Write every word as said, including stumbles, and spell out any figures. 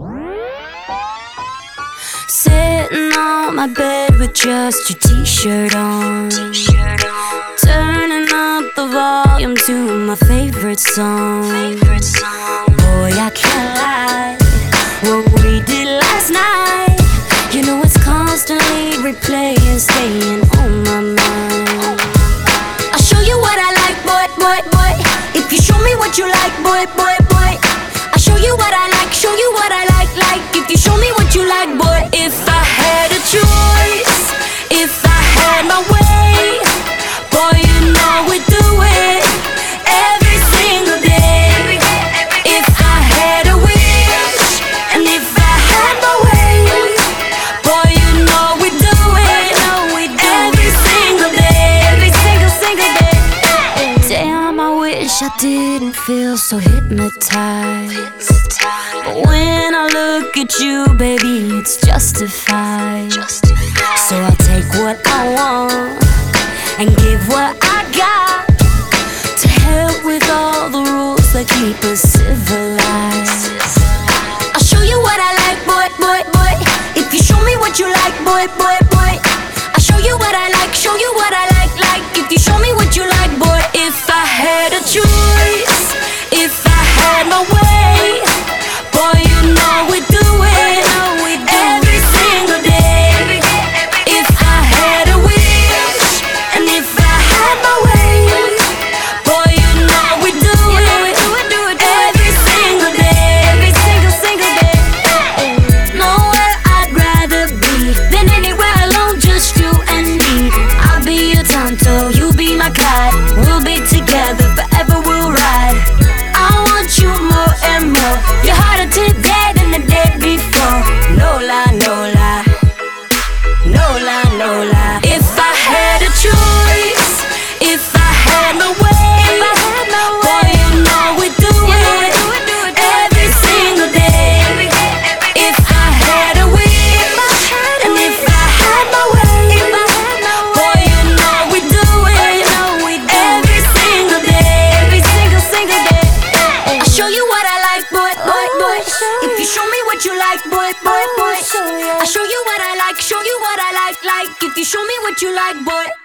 Sitting on my bed with just your t-shirt on, turning up the volume to my favorite song. Boy, I can't lie, what we did last night, you know it's constantly replaying, staying on my mind. I'll show you what I like, boy, boy, boy. If you show me what you like, boy, boy, boy. I'll show you what I like, show you what I like, like. If you show me what you like, boy. If I had a choice, if I had my way, boy, you know we'd do it every single day. If I had a wish, and if I had my way, boy, you know we'd do it every single day, every single, single day. Damn, I wish I didn't feel so hypnotized, but when I look at you, baby, it's justified. So I'll take what I want and give what I got, to help with all the rules that keep us civilized. I'll show you what I like, boy, boy, boy. If you show me what you like, boy, boy, boy. I'll show you what I like, show you what I like, like. If you show me what you like, boy. If I had a choice, if I had my way, boy, you know we'd do it every single day. If I had a wish, and if I had my way, boy, you know we'd do it every single day, every single, single day. Nowhere I'd rather be than anywhere alone, just you and me. I'll be your Tonto, you be my Clyde. We'll be together forever, we'll ride. I want you more and more. You're harder today than the day before. No lie, no lie, no lie, no lie. If I had a choice, if I had my way, boy, you know we'd do it every single day. If I had a wish, and if I had my way, boy, you know we'd do it every single day, every single, single day. I'll show you what I like, boy, boy, boy. If you show me what you like, boy, boy, boy. I'll show you what I like, show you what I like, like. If you show me what you like, boy.